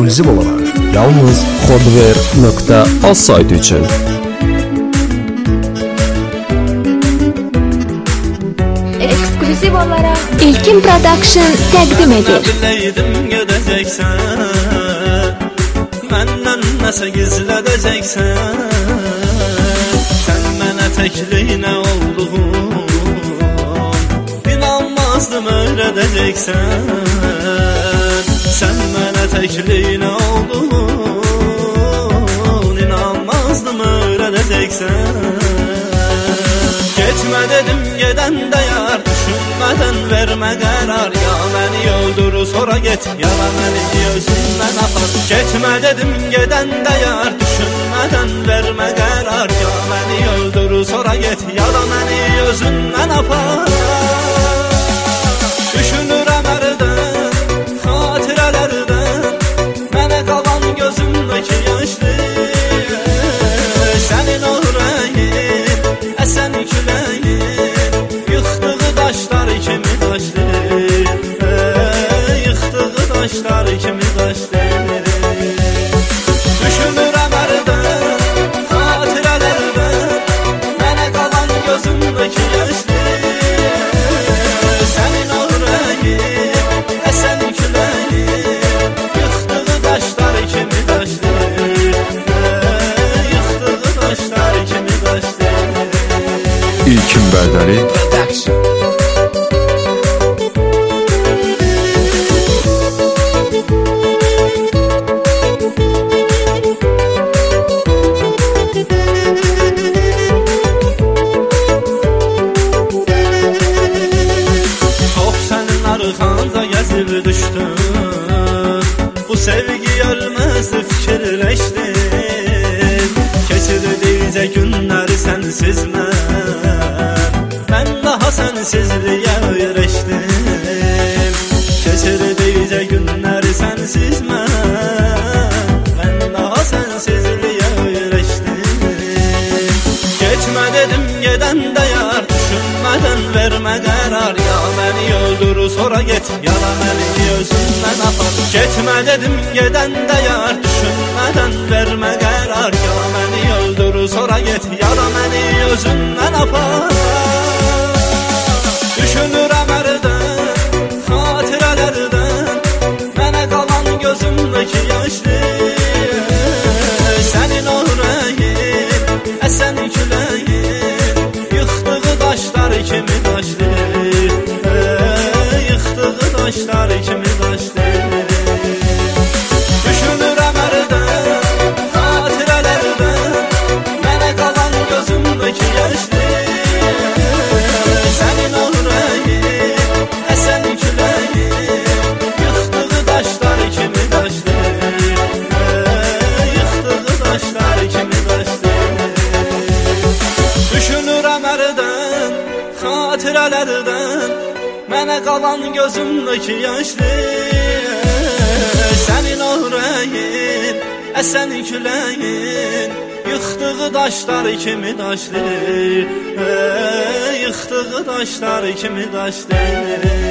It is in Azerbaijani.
ekskluziv olaraq yalnız Xodver.az saytı üçün. Ekskluziv olaraq İlkin Production təqdim edir. Biləydim gedəcəksən, məndən nəsə gizlədəcəksən. Sən mənə təkliynə olduğun, inanmazdım öyrədəcəksən. Sən mənə təkliynə olduğun, inanmazdım öyrədəcəksən. Getmə dedim gedəndə yar, düşünmədən vermə qərar. Ya məni öldür sonra get, ya da məni özündən apar. Getmə dedim gedəndə yar, düşünmədən vermə qərar. Ya məni öldür sonra get, ya da məni özündən apar. Düşünürəm ərdən, xatirələrdən, mənə qalan gözümdəki yaşlı. Sənin o rəngin, əsən küləyin, yıxdığı daşlar kimi daşlı, yıxdığı daşlar kimi daşlı. Düşünürəm ərdən, xatirələrdən, mənə qalan gözümdəki yaşlı. Sənin o rəngin, əsən küləyin, yıxdığı daşlar kimi daşlı, yıxdığı daşlar kimi daşlı. İlkin Bərdəli Production. Çox sənin arxanca gəzib düşdüm, bu sevgi ölməzdi fikirləşdim. Keçirdikcə günləri sənsiz mən daha sənsizliyə öyrəşdim. Keçirdikcə günləri sənsiz mən daha sənsizliyə öyrəşdim. Getmə dedim gedəndə yar, düşünmədən vermə qərar. Ya məni öldür sonra get, ya da məni özündən apar. Getmə dedim gedəndə yar, düşünmədən vermə qərar. Ya məni öldür sonra get, ya da məni özündən apar. Düşünürəm ərdən, xatirələrdən, mənə qalan gözümdəki yaşlı. Sənin o rəngin, əsən küləyin, yıxdığı daşlar kimi daşlı, yıxdığı daşlar kimi daşlı. Düşünürəm ərdən, xatirələrdən, mənə qalan gözümdəki yaşlı. Sənin o rəngin, əsən küləyin, yıxdığı daşlar kimi daşlı, yıxdığı daşlar kimi daşlı. Düşünürəm ərdən, xatirələrdən, mənə qalan gözümdəki yaşlı. Sənin o rəngin, əsən küləyin, yıxdığı daşlar kimi daşlı, yıxdığı daşlar kimi daşlı.